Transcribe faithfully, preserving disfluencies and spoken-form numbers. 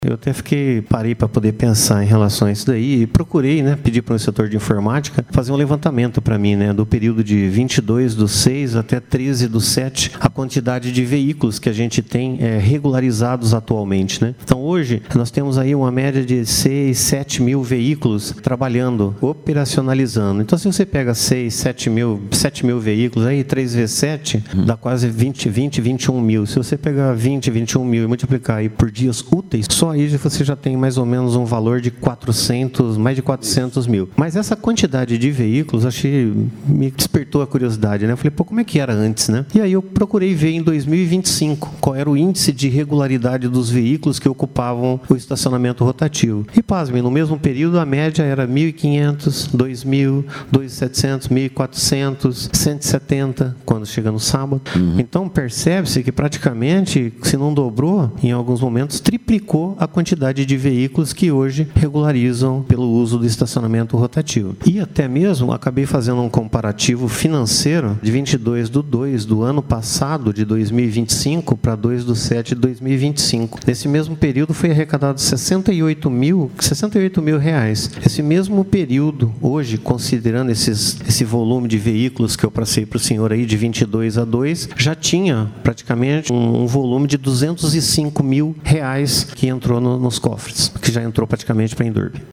Eu até fiquei, parei para poder pensar em relação a isso daí e procurei, né, pedir para o setor de informática fazer um levantamento para mim, né, do período de vinte e dois do seis até treze do sete, a quantidade de veículos que a gente tem é, regularizados atualmente, né. Então hoje nós temos aí uma média de seis, sete mil veículos trabalhando, operacionalizando. Então se você pega seis, sete mil, sete mil veículos, aí três vezes sete dá quase vinte, vinte, vinte e um mil. Se você pegar vinte, vinte e um mil e multiplicar aí por dias úteis, só aí você já tem mais ou menos um valor de quatrocentos, mais de quatrocentos mil. Mas essa quantidade de veículos, achei, me despertou a curiosidade, né? Eu falei, pô, como é que era antes, né? E aí eu procurei ver em dois mil e vinte e cinco qual era o índice de regularidade dos veículos que ocupavam o estacionamento rotativo. E pasmem, no mesmo período a média era mil e quinhentos, dois mil, dois mil e setecentos, mil e quatrocentos, cento e setenta quando chega no sábado. Uhum. Então percebe-se que praticamente, se não dobrou, em alguns momentos triplicou a quantidade de veículos que hoje regularizam pelo uso do estacionamento rotativo. E até mesmo acabei fazendo um comparativo financeiro de vinte e dois do dois do ano passado, de dois mil e vinte e cinco, para dois do sete de dois mil e vinte e cinco. Nesse mesmo período foi arrecadado sessenta e oito mil reais. Esse mesmo período, hoje, considerando esses, esse volume de veículos que eu passei para o senhor aí, de vinte e dois a dois, já tinha praticamente um, um volume de duzentos e cinco mil reais que entrou no, nos cofres, que já entrou praticamente para a Endurbe.